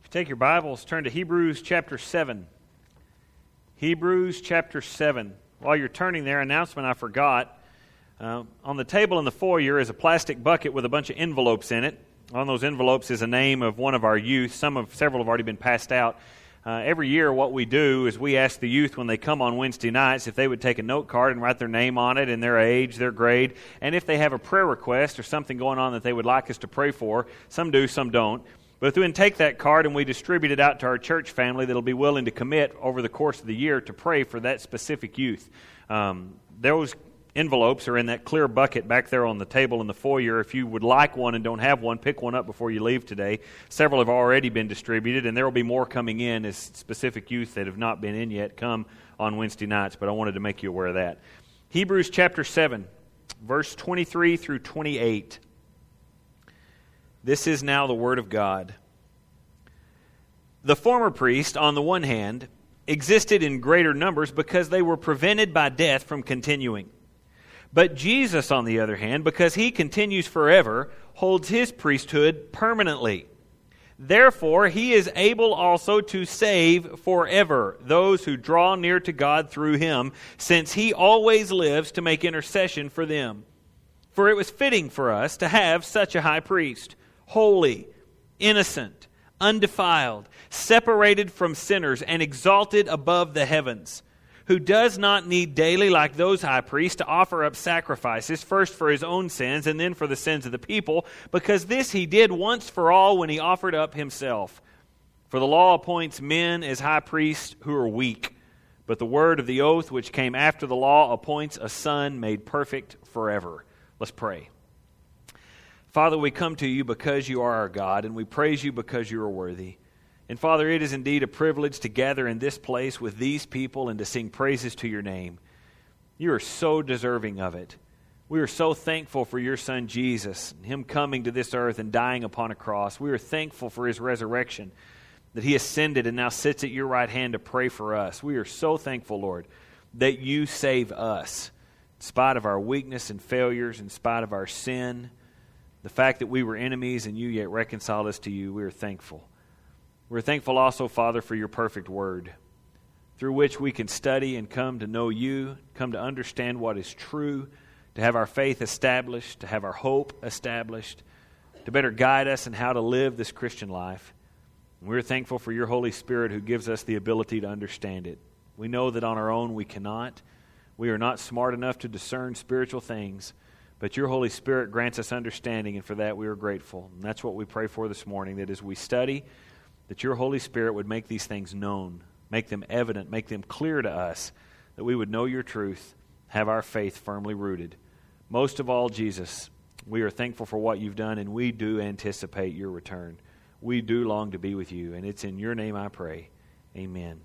Take your Bibles, turn to Hebrews chapter 7. Hebrews chapter 7. While you're turning there, announcement I forgot. On the table in the foyer is a plastic bucket with a bunch of envelopes in it. On those envelopes is a name of one of our youth. Several have already been passed out. Every year what we do is we ask the youth when they come on Wednesday nights if they would take a note card and write their name on it and their age, their grade, and if they have a prayer request or something going on that they would like us to pray for. Some do, some don't. But if we can take that card and we distribute it out to our church family that'll be willing to commit over the course of the year to pray for that specific youth. Those envelopes are in that clear bucket back there on the table in the foyer. If you would like one and don't have one, pick one up before you leave today. Several have already been distributed, and there will be more coming in as specific youth that have not been in yet come on Wednesday nights, but I wanted to make you aware of that. Hebrews chapter 7, verse 23 through 28. This is now the Word of God. The former priest, on the one hand, existed in greater numbers because they were prevented by death from continuing. But Jesus, on the other hand, because He continues forever, holds His priesthood permanently. Therefore, He is able also to save forever those who draw near to God through Him, since He always lives to make intercession for them. For it was fitting for us to have such a high priest, holy, innocent, undefiled, separated from sinners, and exalted above the heavens, who does not need daily, like those high priests, to offer up sacrifices, first for His own sins and then for the sins of the people, because this He did once for all when He offered up Himself. For the law appoints men as high priests who are weak, but the word of the oath which came after the law appoints a Son made perfect forever. Let's pray. Father, we come to You because You are our God, and we praise You because You are worthy. And Father, it is indeed a privilege to gather in this place with these people and to sing praises to Your name. You are so deserving of it. We are so thankful for Your Son Jesus, and Him coming to this earth and dying upon a cross. We are thankful for His resurrection, that He ascended and now sits at Your right hand to pray for us. We are so thankful, Lord, that You save us in spite of our weakness and failures, in spite of our sin. The fact that we were enemies and You yet reconciled us to You, we are thankful. We're thankful also, Father, for Your perfect word, through which we can study and come to know You, come to understand what is true, to have our faith established, to have our hope established, to better guide us in how to live this Christian life. And we're thankful for Your Holy Spirit who gives us the ability to understand it. We know that on our own we cannot. We are not smart enough to discern spiritual things. But Your Holy Spirit grants us understanding, and for that we are grateful. And that's what we pray for this morning, that as we study, that Your Holy Spirit would make these things known, make them evident, make them clear to us, that we would know Your truth, have our faith firmly rooted. Most of all, Jesus, we are thankful for what You've done, and we do anticipate Your return. We do long to be with You, and it's in Your name I pray. Amen.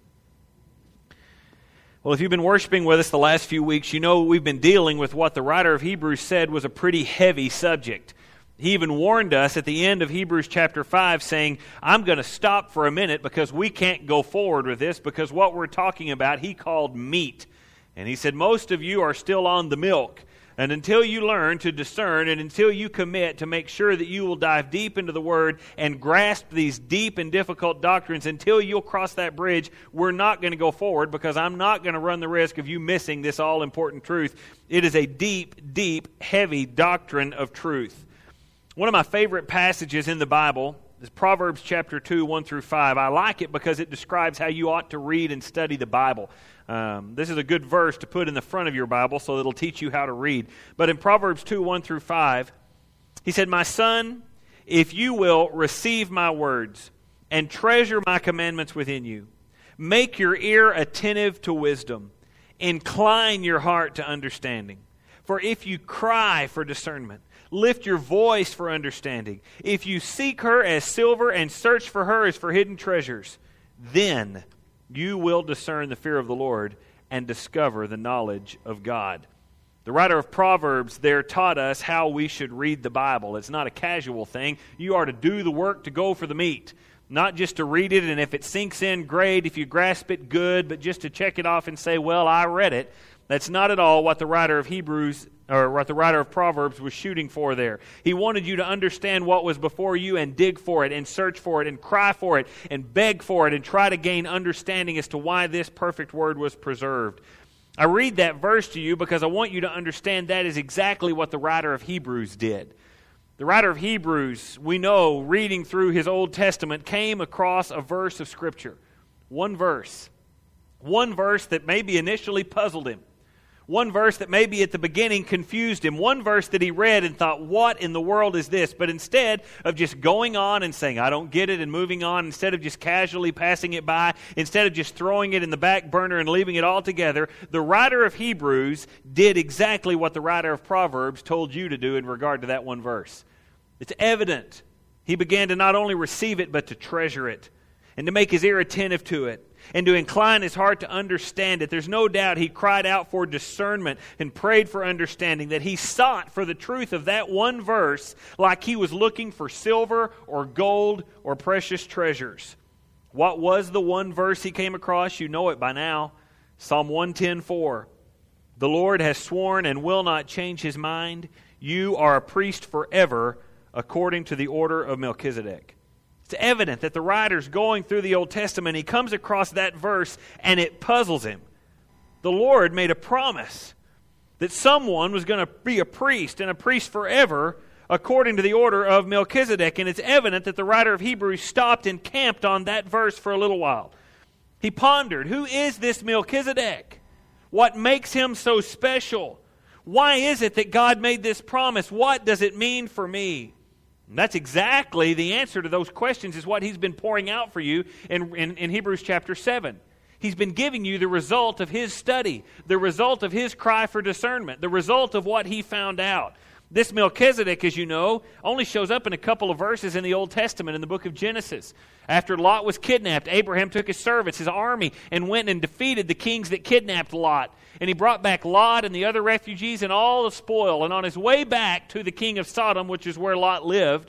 Well, if you've been worshiping with us the last few weeks, you know we've been dealing with what the writer of Hebrews said was a pretty heavy subject. He even warned us at the end of Hebrews chapter 5 saying, I'm going to stop for a minute because we can't go forward with this because what we're talking about he called meat. And he said, most of you are still on the milk. And until you learn to discern and until you commit to make sure that you will dive deep into the Word and grasp these deep and difficult doctrines, until you'll cross that bridge, we're not going to go forward because I'm not going to run the risk of you missing this all-important truth. It is a deep, deep, heavy doctrine of truth. One of my favorite passages in the Bible is Proverbs chapter 2, 1 through 5. I like it because it describes how you ought to read and study the Bible. This is a good verse to put in the front of your Bible so it'll teach you how to read. But in Proverbs 2, 1 through 5, he said, My son, if you will receive my words and treasure my commandments within you, make your ear attentive to wisdom, incline your heart to understanding. For if you cry for discernment, lift your voice for understanding. If you seek her as silver and search for her as for hidden treasures, then you will discern the fear of the Lord and discover the knowledge of God. The writer of Proverbs there taught us how we should read the Bible. It's not a casual thing. You are to do the work to go for the meat. Not just to read it, and if it sinks in, great. If you grasp it, good. But just to check it off and say, well, I read it. That's not at all what the writer of Hebrews or what the writer of Proverbs was shooting for there. He wanted you to understand what was before you and dig for it and search for it and cry for it and beg for it and try to gain understanding as to why this perfect word was preserved. I read that verse to you because I want you to understand that is exactly what the writer of Hebrews did. The writer of Hebrews, we know, reading through his Old Testament, came across a verse of Scripture. One verse. One verse that maybe initially puzzled him. One verse that maybe at the beginning confused him. One verse that he read and thought, what in the world is this? But instead of just going on and saying, I don't get it, and moving on, instead of just casually passing it by, instead of just throwing it in the back burner and leaving it all together, the writer of Hebrews did exactly what the writer of Proverbs told you to do in regard to that one verse. It's evident. He began to not only receive it, but to treasure it, and to make his ear attentive to it, and to incline his heart to understand it. There's no doubt he cried out for discernment and prayed for understanding, that he sought for the truth of that one verse like he was looking for silver or gold or precious treasures. What was the one verse he came across? You know it by now. Psalm 110:4. The Lord has sworn and will not change his mind. You are a priest forever, according to the order of Melchizedek. It's evident that the writer's going through the Old Testament. He comes across that verse and it puzzles him. The Lord made a promise that someone was going to be a priest and a priest forever according to the order of Melchizedek. And it's evident that the writer of Hebrews stopped and camped on that verse for a little while. He pondered, who is this Melchizedek? What makes him so special? Why is it that God made this promise? What does it mean for me? And that's exactly the answer to those questions, is what he's been pouring out for you in Hebrews chapter 7. He's been giving you the result of his study, the result of his cry for discernment, the result of what he found out. This Melchizedek, as you know, only shows up in a couple of verses in the Old Testament in the book of Genesis. After Lot was kidnapped, Abraham took his servants, his army, and went and defeated the kings that kidnapped Lot. And he brought back Lot and the other refugees and all the spoil. And on his way back to the king of Sodom, which is where Lot lived,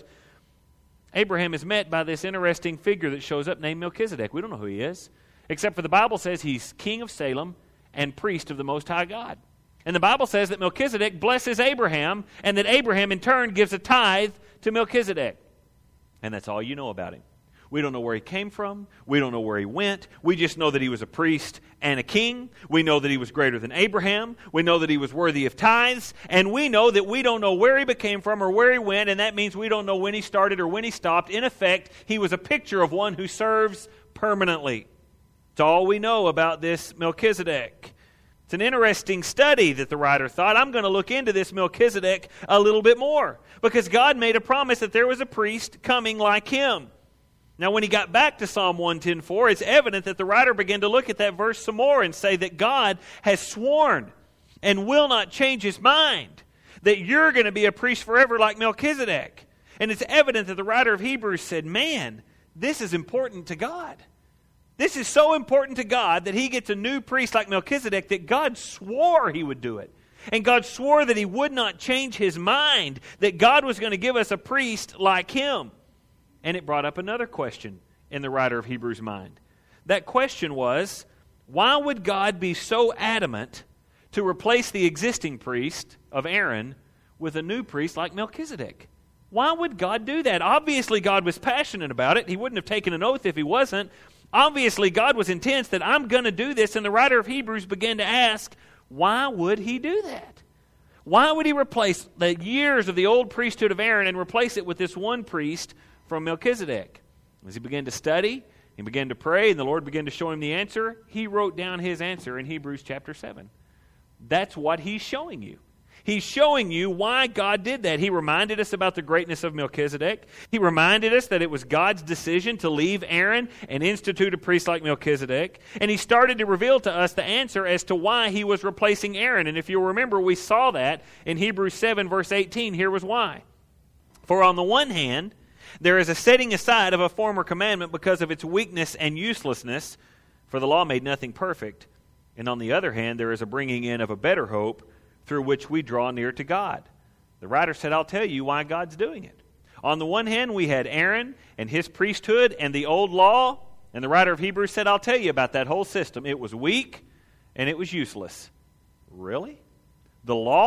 Abraham is met by this interesting figure that shows up named Melchizedek. We don't know who he is, except for the Bible says he's king of Salem and priest of the Most High God. And the Bible says that Melchizedek blesses Abraham, and that Abraham in turn gives a tithe to Melchizedek. And that's all you know about him. We don't know where he came from. We don't know where he went. We just know that he was a priest and a king. We know that he was greater than Abraham. We know that he was worthy of tithes. And we know that we don't know where he became from or where he went, and that means we don't know when he started or when he stopped. In effect, he was a picture of one who serves permanently. It's all we know about this Melchizedek. It's an interesting study that the writer thought, I'm going to look into this Melchizedek a little bit more, because God made a promise that there was a priest coming like him. Now, when he got back to Psalm 110:4, it's evident that the writer began to look at that verse some more and say that God has sworn and will not change his mind, that you're going to be a priest forever like Melchizedek. And it's evident that the writer of Hebrews said, man, this is important to God. This is so important to God that he gets a new priest like Melchizedek, that God swore he would do it. And God swore that he would not change his mind, that God was going to give us a priest like him. And it brought up another question in the writer of Hebrews' mind. That question was, why would God be so adamant to replace the existing priest of Aaron with a new priest like Melchizedek? Why would God do that? Obviously, God was passionate about it. He wouldn't have taken an oath if he wasn't. Obviously, God was intense that I'm going to do this, and the writer of Hebrews began to ask, why would he do that? Why would he replace the years of the old priesthood of Aaron and replace it with this one priest from Melchizedek? As he began to study, he began to pray, and the Lord began to show him the answer. He wrote down his answer in Hebrews chapter 7. That's what he's showing you. He's showing you why God did that. He reminded us about the greatness of Melchizedek. He reminded us that it was God's decision to leave Aaron and institute a priest like Melchizedek. And he started to reveal to us the answer as to why he was replacing Aaron. And if you'll remember, we saw that in Hebrews 7, verse 18. Here was why. For on the one hand, there is a setting aside of a former commandment because of its weakness and uselessness, for the law made nothing perfect. And on the other hand, there is a bringing in of a better hope, through which we draw near to God. The writer said, I'll tell you why God's doing it. On the one hand, we had Aaron and his priesthood and the old law, and the writer of Hebrews said, I'll tell you about that whole system. It was weak and it was useless. Really? The law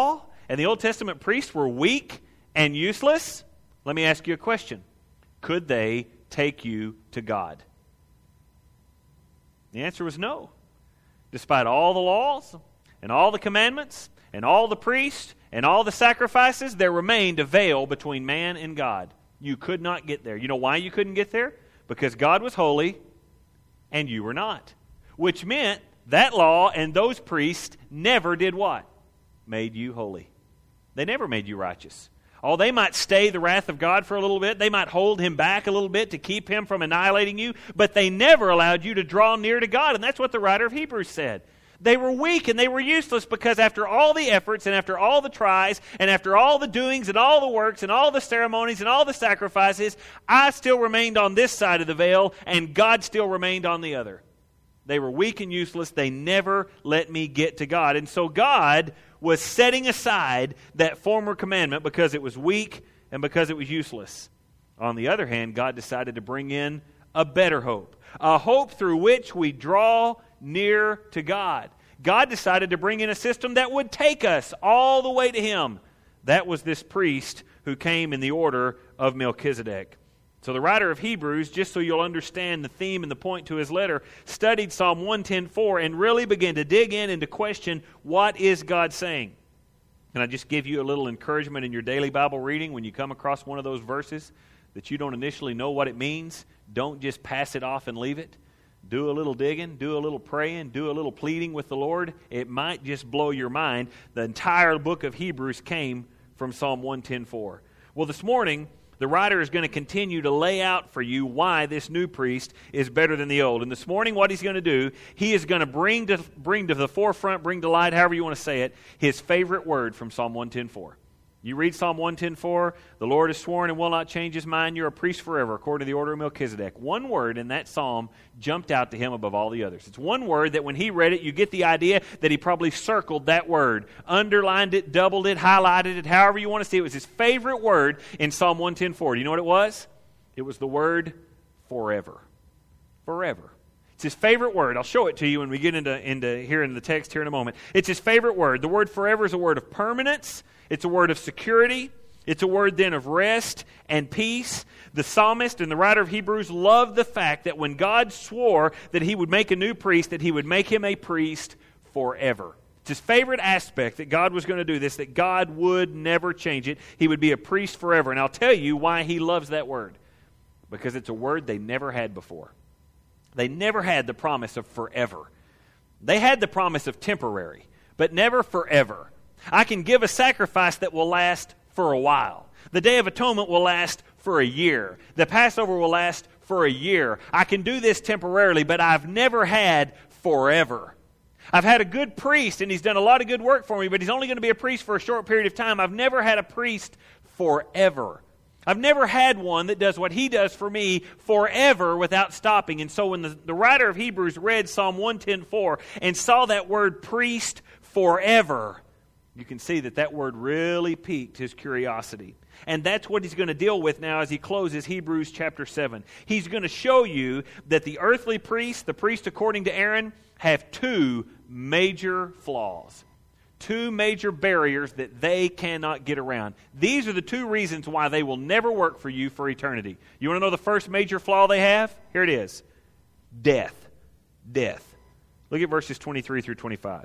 and the Old Testament priests were weak and useless, let me ask you a question. Could they take you to God? The answer was no. Despite all the laws and all the commandments and all the priests and all the sacrifices, there remained a veil between man and God. You could not get there. You know why you couldn't get there? Because God was holy and you were not. Which meant that law and those priests never did what? Made you holy. They never made you righteous. Oh, they might stay the wrath of God for a little bit. They might hold him back a little bit to keep him from annihilating you. But they never allowed you to draw near to God. And that's what the writer of Hebrews said. They were weak and they were useless because after all the efforts and after all the tries and after all the doings and all the works and all the ceremonies and all the sacrifices, I still remained on this side of the veil and God still remained on the other. They were weak and useless. They never let me get to God. And so God was setting aside that former commandment because it was weak and because it was useless. On the other hand, God decided to bring in a better hope, a hope through which we draw near to God. God decided to bring in a system that would take us all the way to Him. That was this priest who came in the order of Melchizedek. So the writer of Hebrews, just so you'll understand the theme and the point to his letter, studied Psalm 110:4 and really began to dig in and to question, what is God saying? Can I just give you a little encouragement in your daily Bible reading when you come across one of those verses that you don't initially know what it means? Don't just pass it off and leave it. Do a little digging, do a little praying, do a little pleading with the Lord. It might just blow your mind. The entire book of Hebrews came from Psalm 110:4. Well, this morning, the writer is going to continue to lay out for you why this new priest is better than the old. And this morning, what he's going to do, he is going to bring to the forefront, bring to light, however you want to say it, his favorite word from Psalm 110:4. You read Psalm 110:4, the Lord has sworn and will not change his mind. You're a priest forever, according to the order of Melchizedek. One word in that psalm jumped out to him above all the others. It's one word that when he read it, you get the idea that he probably circled that word, underlined it, doubled it, highlighted it, however you want to see it. It was his favorite word in Psalm 110:4. Do you know what it was? It was the word forever. Forever. It's his favorite word. I'll show it to you when we get into here in the text here in a moment. It's his favorite word. The word forever is a word of permanence. It's a word of security. It's a word then of rest and peace. The psalmist and the writer of Hebrews loved the fact that when God swore that he would make a new priest, that he would make him a priest forever. It's his favorite aspect that God was going to do this, that God would never change it. He would be a priest forever. And I'll tell you why he loves that word. Because it's a word they never had before. They never had the promise of forever. They had the promise of temporary, but never forever. I can give a sacrifice that will last for a while. The Day of Atonement will last for a year. The Passover will last for a year. I can do this temporarily, but I've never had forever. I've had a good priest, and he's done a lot of good work for me, but he's only going to be a priest for a short period of time. I've never had a priest forever. I've never had one that does what he does for me forever without stopping. And so when the writer of Hebrews read Psalm 110:4 and saw that word priest forever, you can see that word really piqued his curiosity. And that's what he's going to deal with now as he closes Hebrews chapter 7. He's going to show you that the earthly priests, the priest according to Aaron, have two major flaws. Two major barriers that they cannot get around. These are the two reasons why they will never work for you for eternity. You want to know the first major flaw they have? Here it is. Death. Death. Look at verses 23 through 25.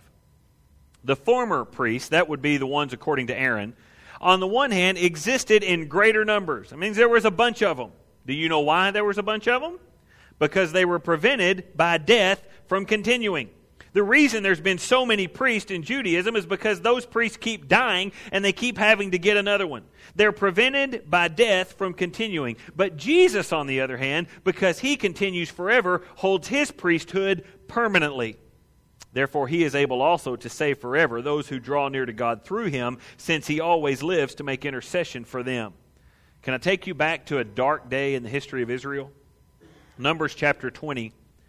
The former priests, that would be the ones according to Aaron, on the one hand existed in greater numbers. That means there was a bunch of them. Do you know why there was a bunch of them? Because they were prevented by death from continuing. The reason there's been so many priests in Judaism is because those priests keep dying and they keep having to get another one. They're prevented by death from continuing. But Jesus, on the other hand, because he continues forever, holds his priesthood permanently. Therefore, he is able also to save forever those who draw near to God through him, since he always lives to make intercession for them. Can I take you back to a dark day in the history of Israel? Numbers chapter 20.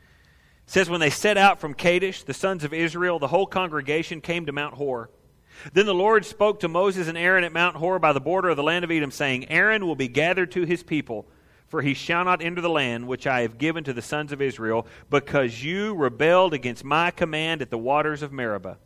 It says, when they set out from Kadesh, the sons of Israel, the whole congregation came to Mount Hor. Then the Lord spoke to Moses and Aaron at Mount Hor by the border of the land of Edom, saying, Aaron will be gathered to his people, for he shall not enter the land which I have given to the sons of Israel, because you rebelled against my command at the waters of Meribah.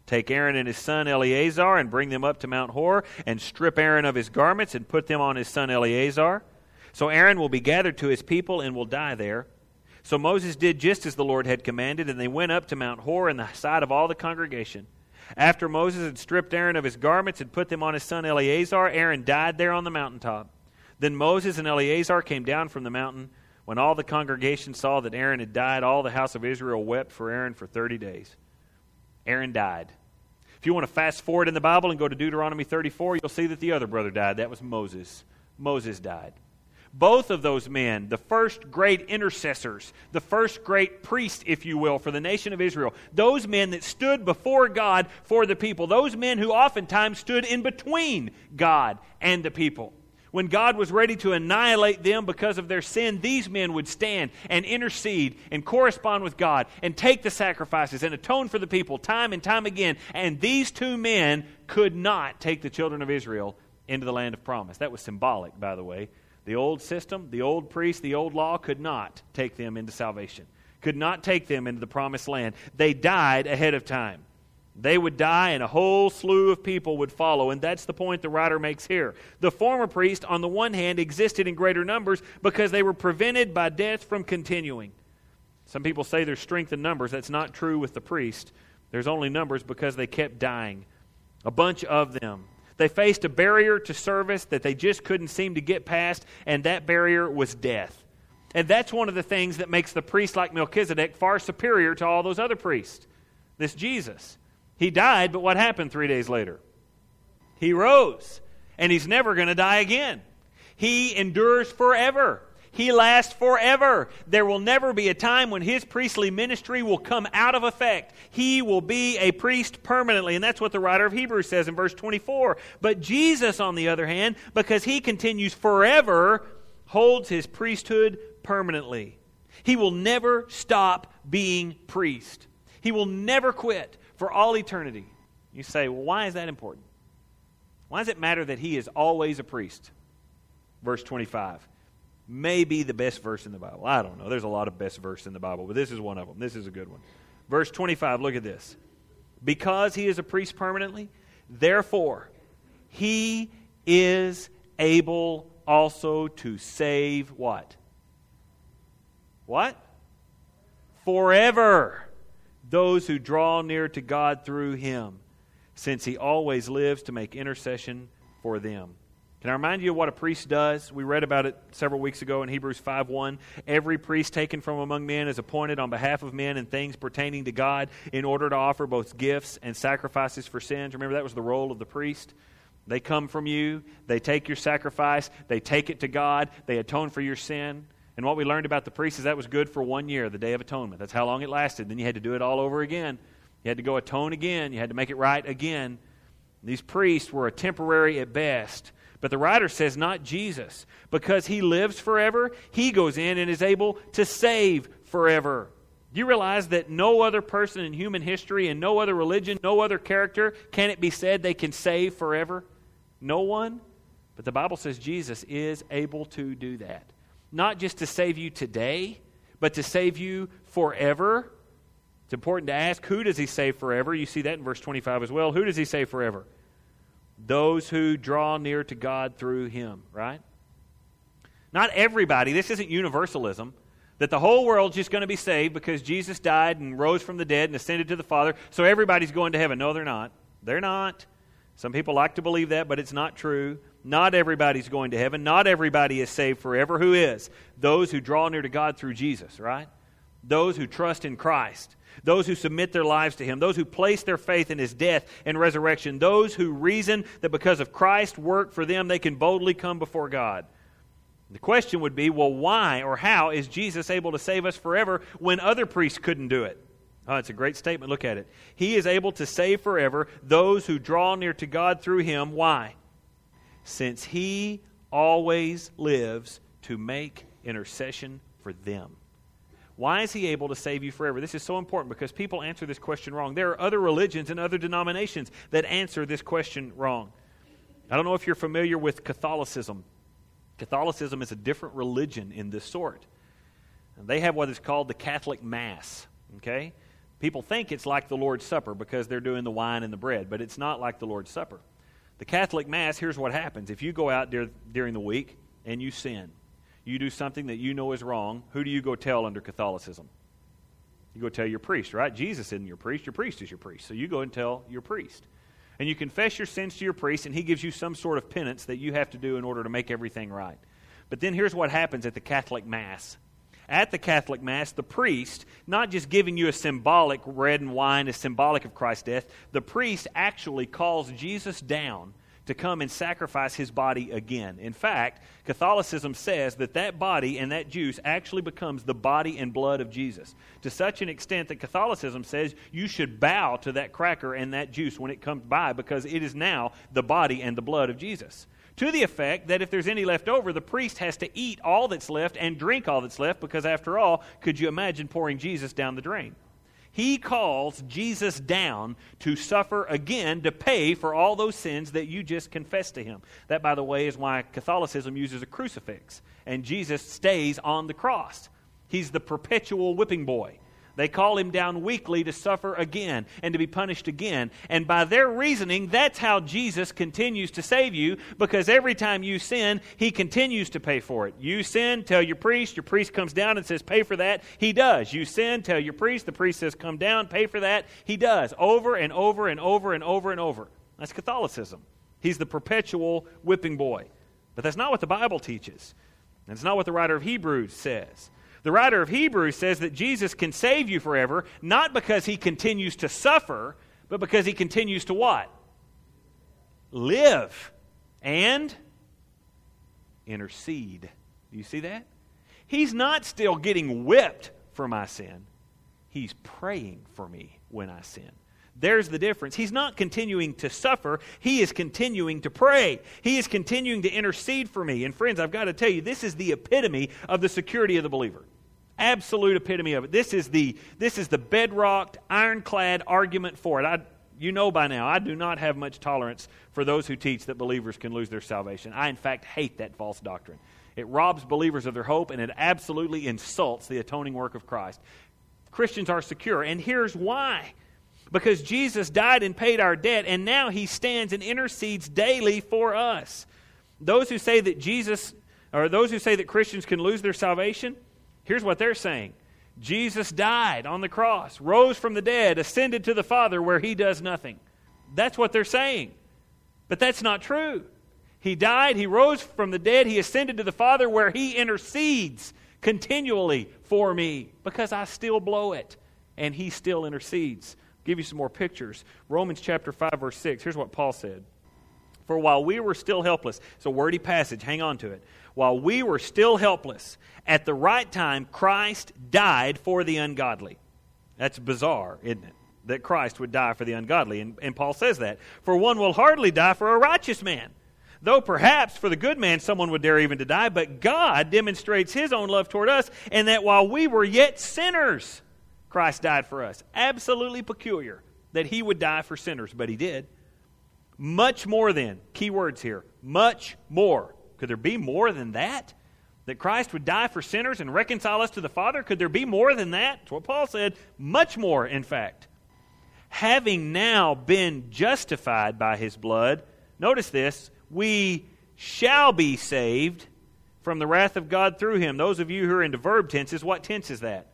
Take Aaron and his son Eleazar and bring them up to Mount Hor, and strip Aaron of his garments and put them on his son Eleazar. So Aaron will be gathered to his people and will die there. So Moses did just as the Lord had commanded, and they went up to Mount Hor in the sight of all the congregation. After Moses had stripped Aaron of his garments and put them on his son Eleazar, Aaron died there on the mountaintop. Then Moses and Eleazar came down from the mountain. When all the congregation saw that Aaron had died, all the house of Israel wept for Aaron for 30 days. Aaron died. If you want to fast forward in the Bible and go to Deuteronomy 34, you'll see that the other brother died. That was Moses. Moses died. Both of those men, the first great intercessors, the first great priest, if you will, for the nation of Israel, those men that stood before God for the people, those men who oftentimes stood in between God and the people. When God was ready to annihilate them because of their sin, these men would stand and intercede and correspond with God and take the sacrifices and atone for the people time and time again. And these two men could not take the children of Israel into the land of promise. That was symbolic, by the way. The old system, the old priest, the old law could not take them into salvation, could not take them into the promised land. They died ahead of time. They would die and a whole slew of people would follow, and that's the point the writer makes here. The former priest, on the one hand, existed in greater numbers because they were prevented by death from continuing. Some people say there's strength in numbers. That's not true with the priest. There's only numbers because they kept dying. A bunch of them. They faced a barrier to service that they just couldn't seem to get past, and that barrier was death. And that's one of the things that makes the priest like Melchizedek far superior to all those other priests. This Jesus. He died, but what happened 3 days later? He rose, and he's never going to die again. He endures forever. He lasts forever. There will never be a time when his priestly ministry will come out of effect. He will be a priest permanently. And that's what the writer of Hebrews says in verse 24. But Jesus, on the other hand, because he continues forever, holds his priesthood permanently. He will never stop being priest. He will never quit for all eternity. You say, well, why is that important? Why does it matter that he is always a priest? Verse 25. May be the best verse in the Bible. I don't know. There's a lot of best verses in the Bible, but this is one of them. This is a good one. Verse 25, look at this. Because he is a priest permanently, therefore he is able also to save what? What? Forever those who draw near to God through him, since he always lives to make intercession for them. Can I remind you of what a priest does? We read about it several weeks ago in Hebrews 5:1. Every priest taken from among men is appointed on behalf of men in things pertaining to God in order to offer both gifts and sacrifices for sins. Remember, that was the role of the priest. They come from you, they take your sacrifice, they take it to God, they atone for your sin. And what we learned about the priest is that was good for 1 year, the Day of Atonement. That's how long it lasted. Then you had to do it all over again. You had to go atone again. You had to make it right again. These priests were a temporary at best. But the writer says not Jesus. Because he lives forever, he goes in and is able to save forever. Do you realize that no other person in human history and no other religion, no other character, can it be said they can save forever? No one. But the Bible says Jesus is able to do that. Not just to save you today, but to save you forever. It's important to ask, who does he save forever? You see that in verse 25 as well. Who does he save forever? Those who draw near to God through him, right? Not everybody. This isn't universalism, that the whole world's just going to be saved because Jesus died and rose from the dead and ascended to the Father, so everybody's going to heaven. No, they're not. They're not. Some people like to believe that, but it's not true. Not everybody's going to heaven. Not everybody is saved forever. Who is? Those who draw near to God through Jesus, right? Those who trust in Christ. Those who submit their lives to him. Those who place their faith in his death and resurrection. Those who reason that because of Christ's work for them, they can boldly come before God. The question would be, well, why or how is Jesus able to save us forever when other priests couldn't do it? Oh, it's a great statement. Look at it. He is able to save forever those who draw near to God through him. Why? Since he always lives to make intercession for them. Why is he able to save you forever? This is so important because people answer this question wrong. There are other religions and other denominations that answer this question wrong. I don't know if you're familiar with Catholicism. Catholicism is a different religion in this sort. And they have what is called the Catholic Mass. Okay? People think it's like the Lord's Supper because they're doing the wine and the bread, but it's not like the Lord's Supper. The Catholic Mass, here's what happens. If you go out during the week and you sin, you do something that you know is wrong, who do you go tell under Catholicism? You go tell your priest, right? Jesus isn't your priest is your priest. So you go and tell your priest. And you confess your sins to your priest, and he gives you some sort of penance that you have to do in order to make everything right. But then here's what happens at the Catholic Mass. At the Catholic Mass, the priest, not just giving you a symbolic bread and wine, as symbolic of Christ's death, the priest actually calls Jesus down to come and sacrifice his body again. In fact, Catholicism says that that body and that juice actually becomes the body and blood of Jesus, to such an extent that Catholicism says you should bow to that cracker and that juice when it comes by, because it is now the body and the blood of Jesus. To the effect that if there's any left over, the priest has to eat all that's left and drink all that's left, because after all, could you imagine pouring Jesus down the drain? He calls Jesus down to suffer again to pay for all those sins that you just confessed to him. That, by the way, is why Catholicism uses a crucifix, and Jesus stays on the cross. He's the perpetual whipping boy. They call him down weekly to suffer again and to be punished again. And by their reasoning, that's how Jesus continues to save you, because every time you sin, he continues to pay for it. You sin, tell your priest comes down and says, pay for that. He does. You sin, tell your priest, the priest says, come down, pay for that. He does. Over and over and over and over and over. That's Catholicism. He's the perpetual whipping boy. But that's not what the Bible teaches. And it's not what the writer of Hebrews says. The writer of Hebrews says that Jesus can save you forever, not because he continues to suffer, but because he continues to what? Live and intercede. Do you see that? He's not still getting whipped for my sin. He's praying for me when I sin. There's the difference. He's not continuing to suffer. He is continuing to pray. He is continuing to intercede for me. And friends, I've got to tell you, this is the epitome of the security of the believer. Absolute epitome of it. This is the bedrocked, ironclad argument for it. You know by now, I do not have much tolerance for those who teach that believers can lose their salvation. I, in fact, hate that false doctrine. It robs believers of their hope, and it absolutely insults the atoning work of Christ. Christians are secure, and here's why. Because Jesus died and paid our debt, and now he stands and intercedes daily for us. Those who say that Christians can lose their salvation, here's what they're saying. Jesus died on the cross, rose from the dead, ascended to the Father where he does nothing. That's what they're saying. But that's not true. He died, he rose from the dead, he ascended to the Father where he intercedes continually for me, because I still blow it and he still intercedes. I'll give you some more pictures. Romans chapter 5 verse 6. Here's what Paul said. For while we were still helpless, it's a wordy passage, hang on to it. While we were still helpless, at the right time, Christ died for the ungodly. That's bizarre, isn't it? That Christ would die for the ungodly. And Paul says that. For one will hardly die for a righteous man, though perhaps for the good man someone would dare even to die. But God demonstrates his own love toward us, and that while we were yet sinners, Christ died for us. Absolutely peculiar that he would die for sinners, but he did. Much more then, key words here, much more. Could there be more than that? That Christ would die for sinners and reconcile us to the Father? Could there be more than that? That's what Paul said. Much more, in fact. Having now been justified by his blood, notice this, we shall be saved from the wrath of God through him. Those of you who are into verb tenses, what tense is that?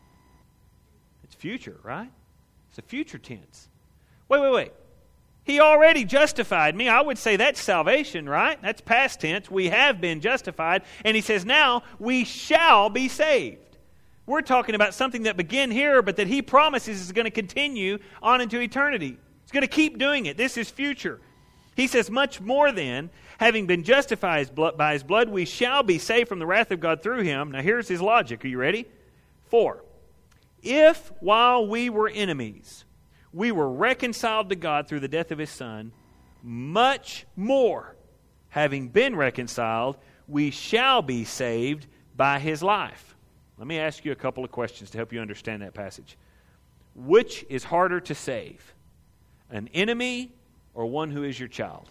It's future, right? It's a future tense. Wait. He already justified me. I would say that's salvation, right? That's past tense. We have been justified. And he says now we shall be saved. We're talking about something that began here, but that he promises is going to continue on into eternity. He's going to keep doing it. This is future. He says, much more then, having been justified by his blood, we shall be saved from the wrath of God through him. Now here's his logic. Are you ready? 4. If while we were enemies, we were reconciled to God through the death of his Son, much more, having been reconciled, we shall be saved by his life. Let me ask you a couple of questions to help you understand that passage. Which is harder to save? An enemy or one who is your child?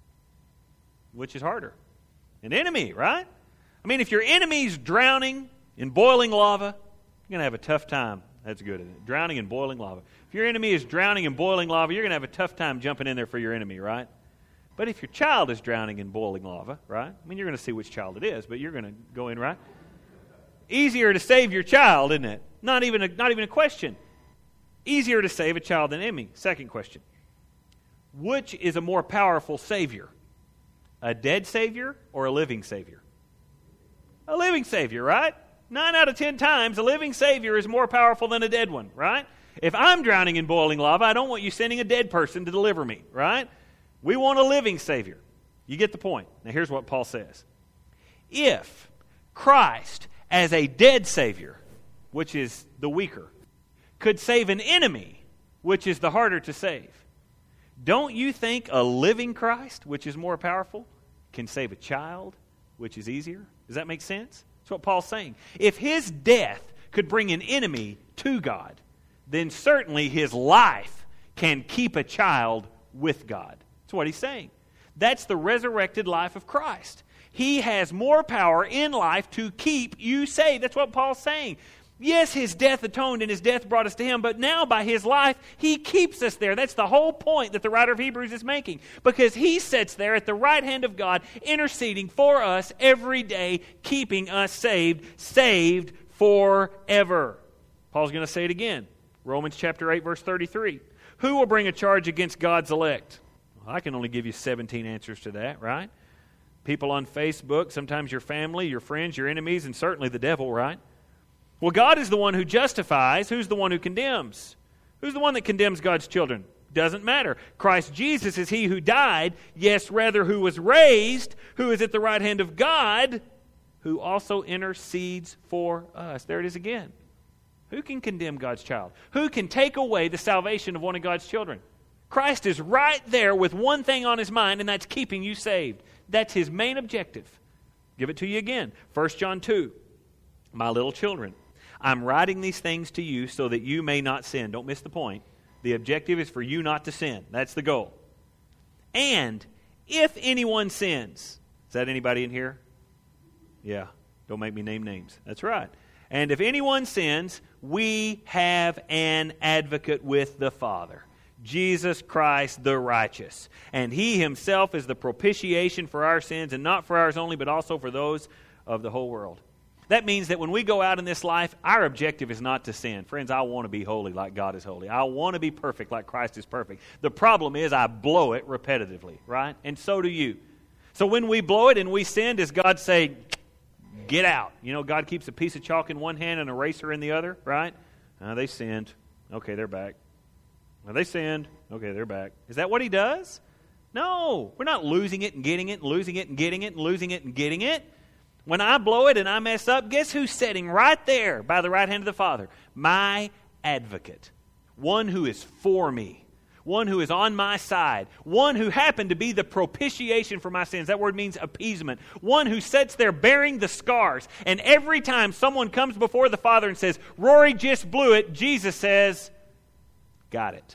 Which is harder? An enemy, right? I mean, if your enemy's drowning in boiling lava, you're going to have a tough time That's good, isn't it? Drowning in boiling lava. If your enemy is drowning in boiling lava, you're going to have a tough time jumping in there for your enemy, right? But if your child is drowning in boiling lava, right? I mean, you're going to see which child it is, but you're going to go in, right? Easier to save your child, isn't it? Not even a question. Easier to save a child than enemy. Second question. Which is a more powerful Savior? A dead Savior or a living Savior? A living Savior, right? 9 out of 10 times, a living Savior is more powerful than a dead one, right? If I'm drowning in boiling lava, I don't want you sending a dead person to deliver me, right? We want a living Savior. You get the point. Now here's what Paul says. If Christ, as a dead Savior, which is the weaker, could save an enemy, which is the harder to save, don't you think a living Christ, which is more powerful, can save a child, which is easier? Does that make sense? That's what Paul's saying. If his death could bring an enemy to God, then certainly his life can keep a child with God. That's what he's saying. That's the resurrected life of Christ. He has more power in life to keep you saved. That's what Paul's saying. Yes, his death atoned and his death brought us to him, but now by his life, he keeps us there. That's the whole point that the writer of Hebrews is making, because he sits there at the right hand of God, interceding for us every day, keeping us saved forever. Paul's going to say it again. Romans chapter 8, verse 33. Who will bring a charge against God's elect? Well, I can only give you 17 answers to that, right? People on Facebook, sometimes your family, your friends, your enemies, and certainly the devil, right? Well, God is the one who justifies. Who's the one who condemns? Who's the one that condemns God's children? Doesn't matter. Christ Jesus is he who died, yes, rather who was raised, who is at the right hand of God, who also intercedes for us. There it is again. Who can condemn God's child? Who can take away the salvation of one of God's children? Christ is right there with one thing on his mind, and that's keeping you saved. That's his main objective. Give it to you again. 1 John 2. My little children, I'm writing these things to you so that you may not sin. Don't miss the point. The objective is for you not to sin. That's the goal. And if anyone sins, is that anybody in here? Yeah. Don't make me name names. That's right. And if anyone sins, we have an advocate with the Father, Jesus Christ the righteous. And he himself is the propitiation for our sins, and not for ours only, but also for those of the whole world. That means that when we go out in this life, our objective is not to sin. Friends, I want to be holy like God is holy. I want to be perfect like Christ is perfect. The problem is I blow it repetitively, right? And so do you. So when we blow it and we sin, does God say, get out? You know, God keeps a piece of chalk in one hand and an eraser in the other, right? They sinned. Okay, they're back. They sinned. Okay, they're back. Is that what he does? No. We're not losing it and getting it and losing it and getting it and losing it and getting it. When I blow it and I mess up, guess who's sitting right there by the right hand of the Father? My advocate. One who is for me. One who is on my side. One who happened to be the propitiation for my sins. That word means appeasement. One who sits there bearing the scars. And every time someone comes before the Father and says, Rory just blew it, Jesus says, got it.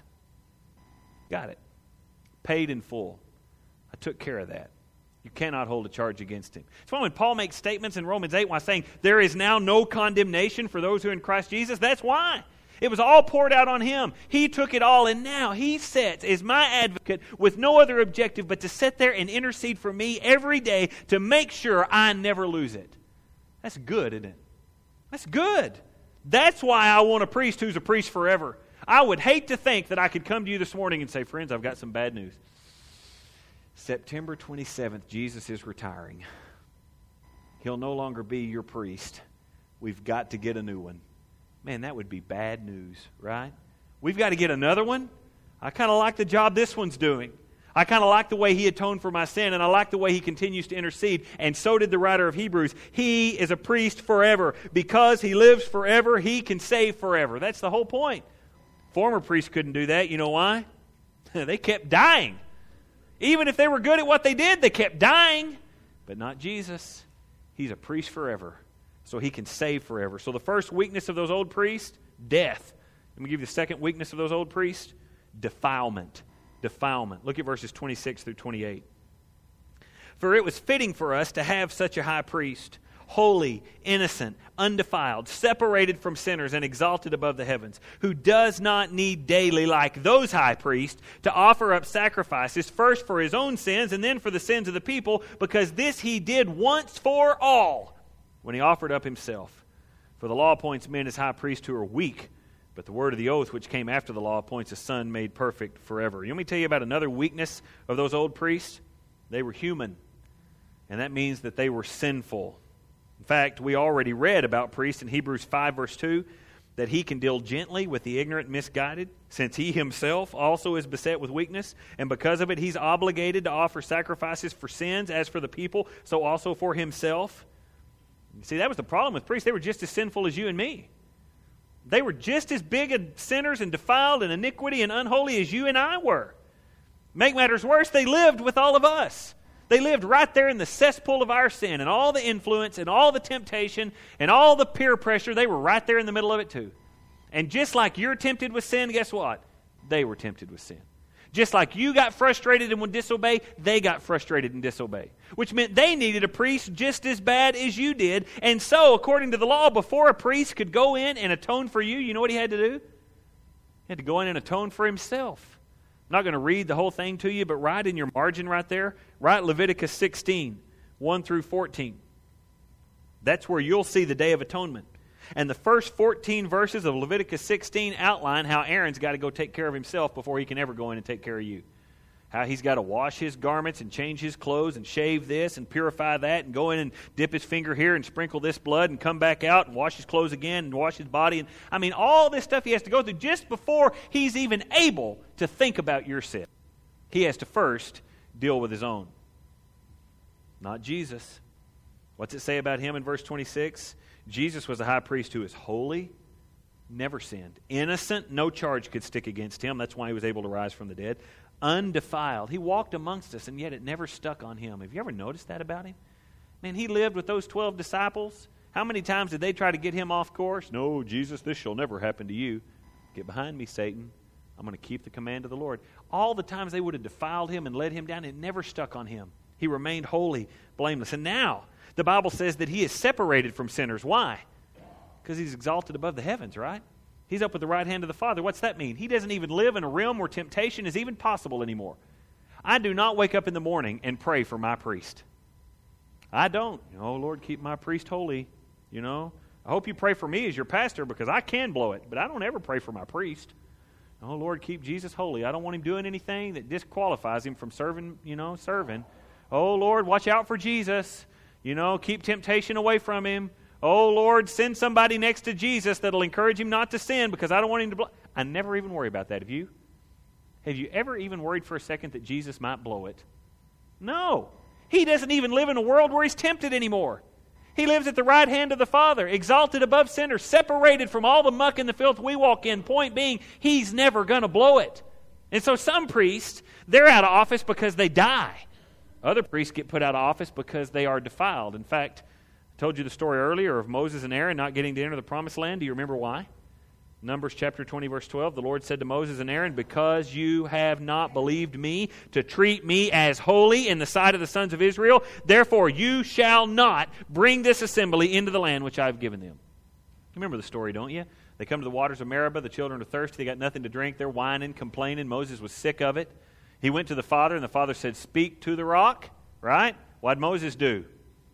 Got it. Paid in full. I took care of that. You cannot hold a charge against him. That's why when Paul makes statements in Romans 8 while saying, there is now no condemnation for those who are in Christ Jesus, that's why. It was all poured out on him. He took it all, and now he sits as my advocate with no other objective but to sit there and intercede for me every day to make sure I never lose it. That's good, isn't it? That's good. That's why I want a priest who's a priest forever. I would hate to think that I could come to you this morning and say, friends, I've got some bad news. September 27th, Jesus is retiring. He'll no longer be your priest. We've got to get a new one. Man, that would be bad news, right? We've got to get another one? I kind of like the job this one's doing. I kind of like the way he atoned for my sin, and I like the way he continues to intercede, and so did the writer of Hebrews. He is a priest forever. Because he lives forever, he can save forever. That's the whole point. Former priests couldn't do that. You know why? They kept dying. Even if they were good at what they did, they kept dying. But not Jesus. He's a priest forever. So he can save forever. So the first weakness of those old priests, death. Let me give you the second weakness of those old priests, defilement. Defilement. Look at verses 26 through 28. For it was fitting for us to have such a high priest, holy, innocent, undefiled, separated from sinners, and exalted above the heavens, who does not need daily, like those high priests, to offer up sacrifices, first for his own sins and then for the sins of the people, because this he did once for all, when he offered up himself. For the law appoints men as high priests who are weak, but the word of the oath which came after the law appoints a son made perfect forever. You want me to tell you about another weakness of those old priests? They were human, and that means that they were sinful. In fact, we already read about priests in Hebrews 5 verse 2, that he can deal gently with the ignorant and misguided, since he himself also is beset with weakness, and because of it he's obligated to offer sacrifices for sins as for the people, so also for himself. You see, that was the problem with priests. They were just as sinful as you and me. They were just as big sinners and defiled and iniquity and unholy as you and I were. Make matters worse, they lived with all of us. They lived right there in the cesspool of our sin, and all the influence and all the temptation and all the peer pressure, they were right there in the middle of it too. And just like you're tempted with sin, guess what? They were tempted with sin. Just like you got frustrated and would disobey, they got frustrated and disobey. Which meant they needed a priest just as bad as you did. And so, according to the law, before a priest could go in and atone for you, you know what he had to do? He had to go in and atone for himself. I'm not going to read the whole thing to you, but write in your margin right there, write Leviticus 16, 1 through 14. That's where you'll see the Day of Atonement. And the first 14 verses of Leviticus 16 outline how Aaron's got to go take care of himself before he can ever go in and take care of you. How he's got to wash his garments and change his clothes and shave this and purify that and go in and dip his finger here and sprinkle this blood and come back out and wash his clothes again and wash his body. And I mean, all this stuff he has to go through just before he's even able to think about your sin. He has to first deal with his own. Not Jesus. What's it say about him in verse 26? Jesus was a high priest who is holy, never sinned, innocent, no charge could stick against him. That's why he was able to rise from the dead. Undefiled. He walked amongst us, and yet it never stuck on him. Have you ever noticed that about him? Man, he lived with those 12 disciples. How many times did they try to get him off course? No, Jesus, this shall never happen to you. Get behind me, Satan. I'm going to keep the command of the Lord. All the times they would have defiled him and led him down, it never stuck on him. He remained holy, blameless. And now, the Bible says that he is separated from sinners. Why? Because he's exalted above the heavens, right? He's up at the right hand of the Father. What's that mean? He doesn't even live in a realm where temptation is even possible anymore. I do not wake up in the morning and pray for my priest. I don't. Oh, Lord, keep my priest holy. You know, I hope you pray for me as your pastor because I can blow it, but I don't ever pray for my priest. Oh, Lord, keep Jesus holy. I don't want him doing anything that disqualifies him from serving. Oh, Lord, watch out for Jesus. Keep temptation away from him. Oh, Lord, send somebody next to Jesus that'll encourage him not to sin because I don't want him to blow. I never even worry about that. Have you? Have you ever even worried for a second that Jesus might blow it? No. He doesn't even live in a world where he's tempted anymore. He lives at the right hand of the Father, exalted above sinners, separated from all the muck and the filth we walk in. Point being, he's never going to blow it. And so some priests, they're out of office because they die. Other priests get put out of office because they are defiled. In fact, I told you the story earlier of Moses and Aaron not getting to enter the promised land. Do you remember why? Numbers chapter 20, verse 12, the Lord said to Moses and Aaron, because you have not believed me to treat me as holy in the sight of the sons of Israel, therefore you shall not bring this assembly into the land which I have given them. You remember the story, don't you? They come to the waters of Meribah, the children are thirsty, they got nothing to drink, they're whining, complaining. Moses was sick of it. He went to the Father, and the Father said, speak to the rock, right? What'd Moses do?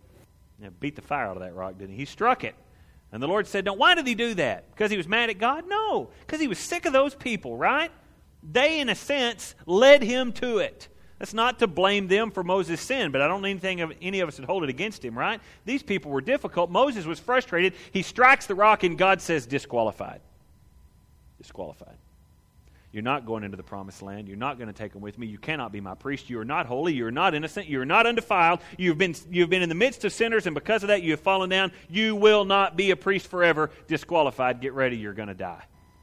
Beat the fire out of that rock, didn't he? He struck it. And the Lord said, no, why did he do that? Because he was mad at God? No, because he was sick of those people, right? They, in a sense, led him to it. That's not to blame them for Moses' sin, but I don't think any of us would hold it against him, right? These people were difficult. Moses was frustrated. He strikes the rock, and God says, disqualified. Disqualified. You're not going into the promised land. You're not going to take them with me. You cannot be my priest. You are not holy. You are not innocent. You are not undefiled. You've been in the midst of sinners, and because of that, you have fallen down. You will not be a priest forever. Disqualified. Get ready. You're going to die.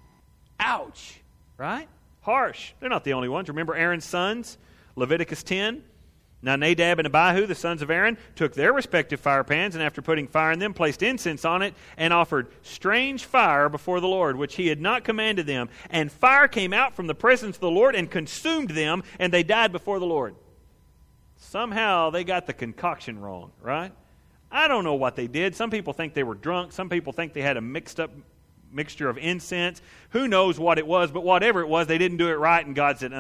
Ouch. Right? Harsh. They're not the only ones. Remember Aaron's sons? Leviticus 10. Now Nadab and Abihu, the sons of Aaron, took their respective fire pans, and after putting fire in them, placed incense on it, and offered strange fire before the Lord, which he had not commanded them. And fire came out from the presence of the Lord and consumed them, and they died before the Lord. Somehow they got the concoction wrong, right? I don't know what they did. Some people think they were drunk. Some people think they had a mixture of incense. Who knows what it was, but whatever it was, they didn't do it right, and God said,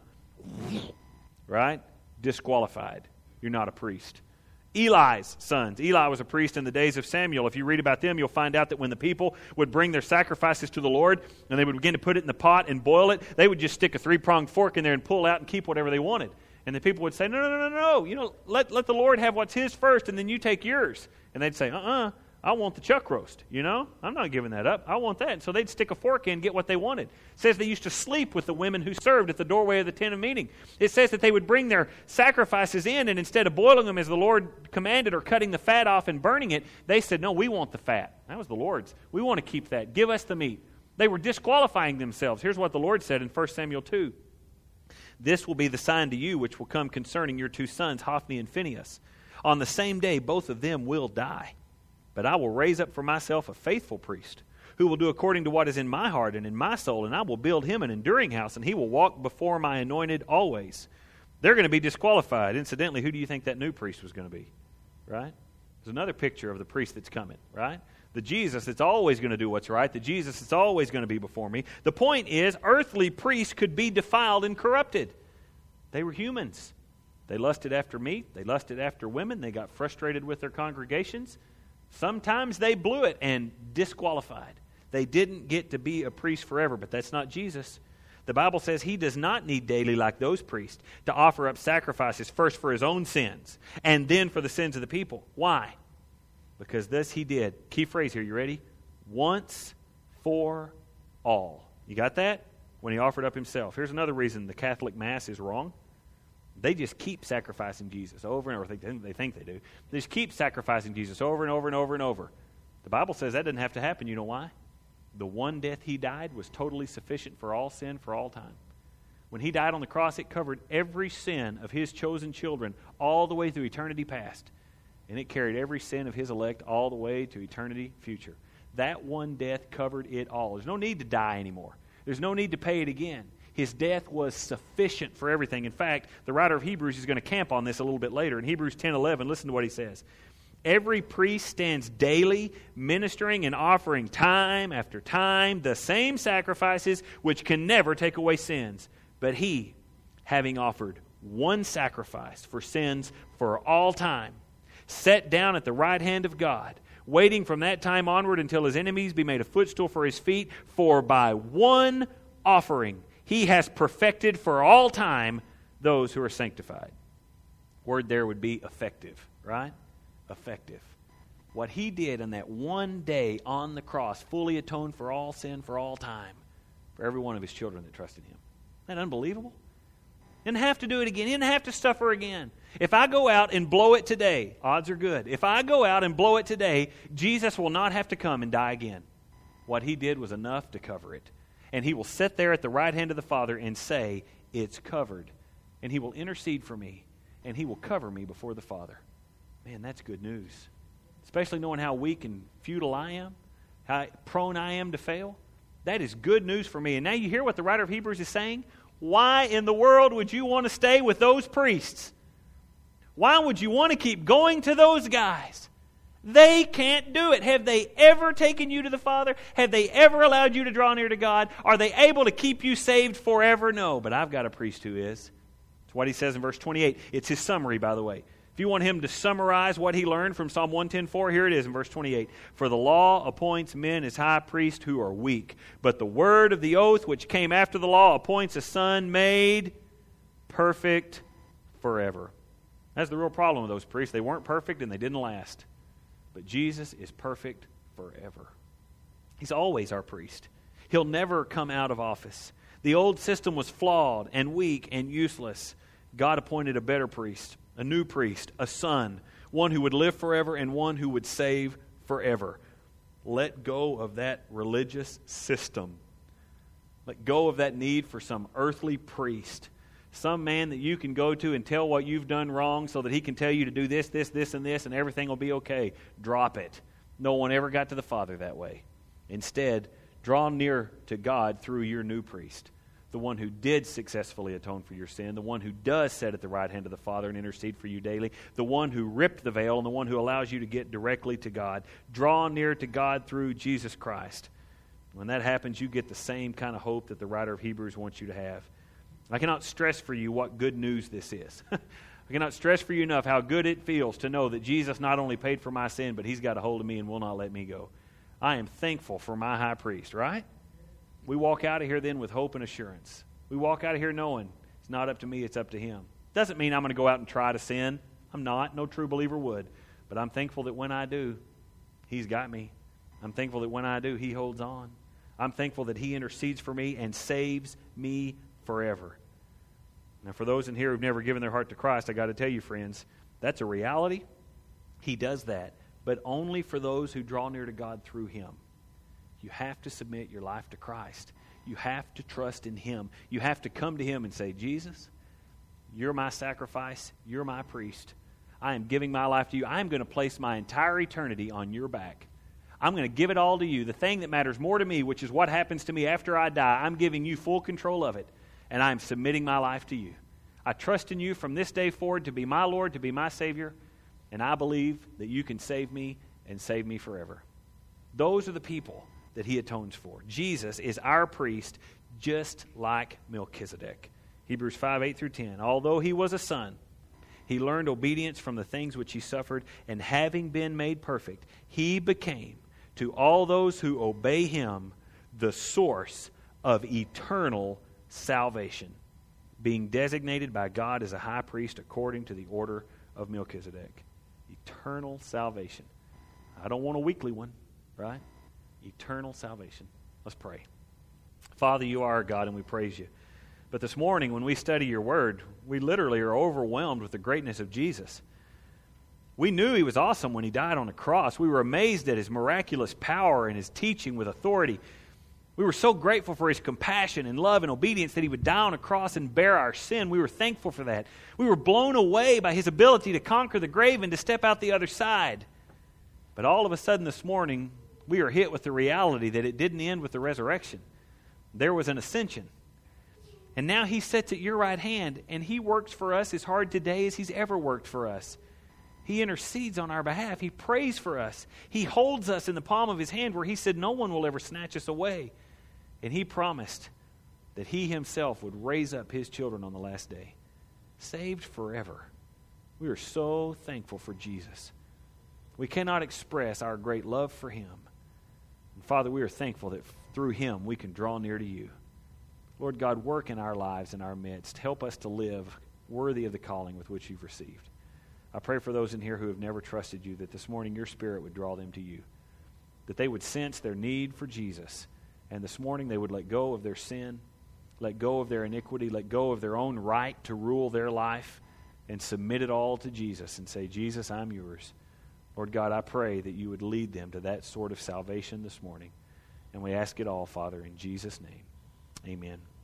Right? Disqualified. You're not a priest. Eli's sons. Eli was a priest in the days of Samuel. If you read about them, you'll find out that when the people would bring their sacrifices to the Lord and they would begin to put it in the pot and boil it, they would just stick a 3-pronged fork in there and pull out and keep whatever they wanted. And the people would say, no. Let the Lord have what's his first, and then you take yours. And they'd say, I want the chuck roast, I'm not giving that up. I want that. And so they'd stick a fork in and get what they wanted. It says they used to sleep with the women who served at the doorway of the tent of meeting. It says that they would bring their sacrifices in, and instead of boiling them as the Lord commanded or cutting the fat off and burning it, they said, no, we want the fat. That was the Lord's. We want to keep that. Give us the meat. They were disqualifying themselves. Here's what the Lord said in 1 Samuel 2. This will be the sign to you which will come concerning your 2 sons, Hophni and Phinehas. On the same day, both of them will die. But I will raise up for myself a faithful priest, who will do according to what is in my heart and in my soul, and I will build him an enduring house, and he will walk before my anointed always. They're going to be disqualified. Incidentally, who do you think that new priest was going to be? Right? There's another picture of the priest that's coming, right? The Jesus that's always going to do what's right, the Jesus that's always going to be before me. The point is, earthly priests could be defiled and corrupted. They were humans. They lusted after meat. They lusted after women. They got frustrated with their congregations. Sometimes they blew it and disqualified. They didn't get to be a priest forever, but that's not Jesus. The Bible says he does not need daily, like those priests, to offer up sacrifices first for his own sins and then for the sins of the people. Why? Because this he did. Key phrase here, you ready? Once for all. You got that? When he offered up himself. Here's another reason the Catholic Mass is wrong. They just keep sacrificing Jesus over and over. They think they do. They just keep sacrificing Jesus over and over and over and over. The Bible says that doesn't have to happen. You know why? The one death he died was totally sufficient for all sin for all time. When he died on the cross, it covered every sin of his chosen children all the way through eternity past. And it carried every sin of his elect all the way to eternity future. That one death covered it all. There's no need to die anymore. There's no need to pay it again. His death was sufficient for everything. In fact, the writer of Hebrews is going to camp on this a little bit later. In Hebrews 10:11, listen to what he says. Every priest stands daily, ministering and offering time after time the same sacrifices which can never take away sins. But he, having offered one sacrifice for sins for all time, sat down at the right hand of God, waiting from that time onward until his enemies be made a footstool for his feet. For by one offering he has perfected for all time those who are sanctified. Word there would be effective, right? Effective. What he did in that one day on the cross fully atoned for all sin for all time for every one of his children that trusted him. Isn't that unbelievable? Didn't have to do it again. He didn't have to suffer again. If I go out and blow it today, odds are good. If I go out and blow it today, Jesus will not have to come and die again. What he did was enough to cover it. And he will sit there at the right hand of the Father and say, it's covered. And he will intercede for me. And he will cover me before the Father. Man, that's good news. Especially knowing how weak and futile I am. How prone I am to fail. That is good news for me. And now you hear what the writer of Hebrews is saying? Why in the world would you want to stay with those priests? Why would you want to keep going to those guys? They can't do it. Have they ever taken you to the Father? Have they ever allowed you to draw near to God? Are they able to keep you saved forever? No, but I've got a priest who is. It's what he says in verse 28. It's his summary, by the way. If you want him to summarize what he learned from Psalm 110:4, here it is in verse 28. For the law appoints men as high priests who are weak, but the word of the oath which came after the law appoints a son made perfect forever. That's the real problem with those priests. They weren't perfect and they didn't last. But Jesus is perfect forever. He's always our priest. He'll never come out of office. The old system was flawed and weak and useless. God appointed a better priest, a new priest, a son, one who would live forever and one who would save forever. Let go of that religious system. Let go of that need for some earthly priest. Some man that you can go to and tell what you've done wrong so that he can tell you to do this, this, this, and this, and everything will be okay. Drop it. No one ever got to the Father that way. Instead, draw near to God through your new priest, the one who did successfully atone for your sin, the one who does sit at the right hand of the Father and intercede for you daily, the one who ripped the veil, and the one who allows you to get directly to God. Draw near to God through Jesus Christ. When that happens, you get the same kind of hope that the writer of Hebrews wants you to have. I cannot stress for you what good news this is. I cannot stress for you enough how good it feels to know that Jesus not only paid for my sin, but He's got a hold of me and will not let me go. I am thankful for my high priest, right? We walk out of here then with hope and assurance. We walk out of here knowing it's not up to me, it's up to Him. Doesn't mean I'm going to go out and try to sin. I'm not. No true believer would. But I'm thankful that when I do, He's got me. I'm thankful that when I do, He holds on. I'm thankful that He intercedes for me and saves me forever. Now, for those in here who've never given their heart to Christ, I got to tell you, friends, that's a reality. He does that, but only for those who draw near to God through Him. You have to submit your life to Christ. You have to trust in Him. You have to come to Him and say, Jesus, You're my sacrifice. You're my priest. I am giving my life to You. I'm going to place my entire eternity on Your back. I'm going to give it all to You. The thing that matters more to me, which is what happens to me after I die, I'm giving You full control of it, and I'm submitting my life to You. I trust in You from this day forward to be my Lord, to be my Savior, and I believe that You can save me and save me forever. Those are the people that He atones for. Jesus is our priest, just like Melchizedek. Hebrews 5:8-10. Although He was a son, He learned obedience from the things which He suffered, and having been made perfect, He became, to all those who obey Him, the source of eternal salvation, being designated by God as a high priest according to the order of Melchizedek. Eternal salvation. I don't want a weekly one, right? Eternal salvation. Let's pray. Father, You are our God, and we praise You. But this morning, when we study Your Word, we literally are overwhelmed with the greatness of Jesus. We knew He was awesome when He died on the cross. We were amazed at His miraculous power and His teaching with authority. We were so grateful for His compassion and love and obedience that He would die on a cross and bear our sin. We were thankful for that. We were blown away by His ability to conquer the grave and to step out the other side. But all of a sudden this morning, we are hit with the reality that it didn't end with the resurrection. There was an ascension. And now He sits at Your right hand, and He works for us as hard today as He's ever worked for us. He intercedes on our behalf. He prays for us. He holds us in the palm of His hand where He said no one will ever snatch us away. And He promised that He Himself would raise up His children on the last day, saved forever. We are so thankful for Jesus. We cannot express our great love for Him. And Father, we are thankful that through Him we can draw near to You. Lord God, work in our lives, in our midst. Help us to live worthy of the calling with which You've received. I pray for those in here who have never trusted You, that this morning Your Spirit would draw them to You, that they would sense their need for Jesus, and this morning they would let go of their sin, let go of their iniquity, let go of their own right to rule their life, and submit it all to Jesus and say, Jesus, I'm Yours. Lord God, I pray that You would lead them to that sort of salvation this morning. And we ask it all, Father, in Jesus' name. Amen.